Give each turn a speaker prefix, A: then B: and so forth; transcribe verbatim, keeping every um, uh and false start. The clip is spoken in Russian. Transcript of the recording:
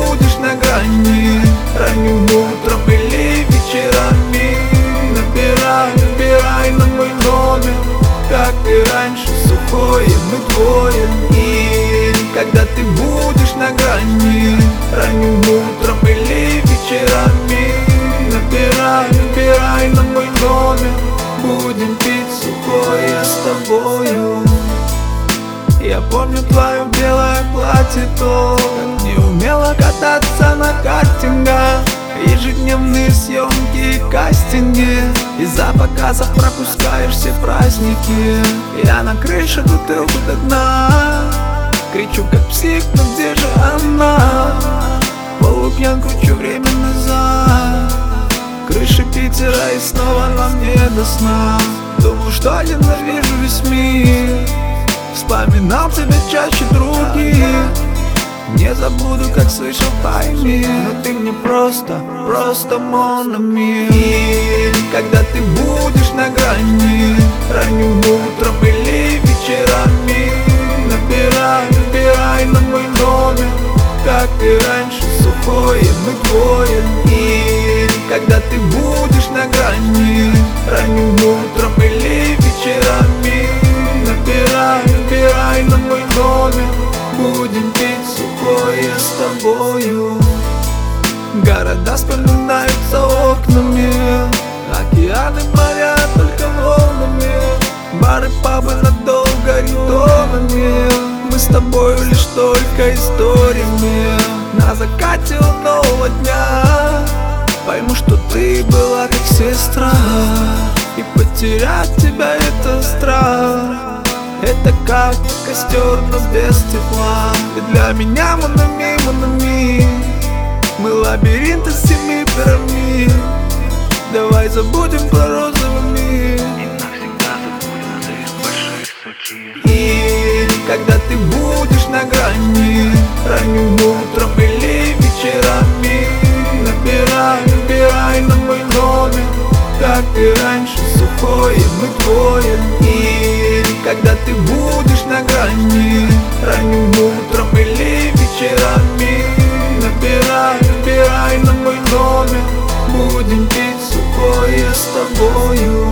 A: будешь на грани, ранним утром или вечерами, набирай, набирай на мой номер, как и раньше, сухое мы двое. И когда ты будешь на грани, ранним утром или вечерами, набирай, набирай на мой номер, будем пить сухое с тобою. Я помню твое белое платье, то как не умела кататься на картингах, ежедневные съемки и кастинги, из-за показов пропускаешь все праздники. Я на крыше бутылку до дна, кричу как псих, но где же она? Полупьян кручу время назад, крыши Питера и снова нам не до сна. Думал, что ненавижу весь мир, вспоминал тебя чаще других. Не забуду, как слышал тайны, но ты мне просто, просто mon ami. И когда ты будешь на грани, ранним утром или вечерами, набирай, набирай на мой номер, как и раньше, сухое мы двое. И когда ты будешь на грани, ранним утром или вечерами, набирай, набирай на мой номер, будем пить сухое с тобою. Города вспоминаются окнами, океаны, моря только волнами, бары, пабы надолго ритонами. Мы с тобою лишь только историями. На закате у нового дня пойму, что ты была как сестра, и потерять тебя это страх. Это как костер, но без тепла. И для меня mon ami, mon ami, мы лабиринт из семи пирамид. Давай забудем про розовый мир
B: и навсегда забудем за их больших сухих.
A: И когда ты будешь на грани, ранним утром или вечерами, набирай, набирай на мой номер, как и раньше, сухое мы двое. И когда ты будешь на грани, ранним утром или вечерами, набирай, набирай на мой номер, будем пить сухое с тобою.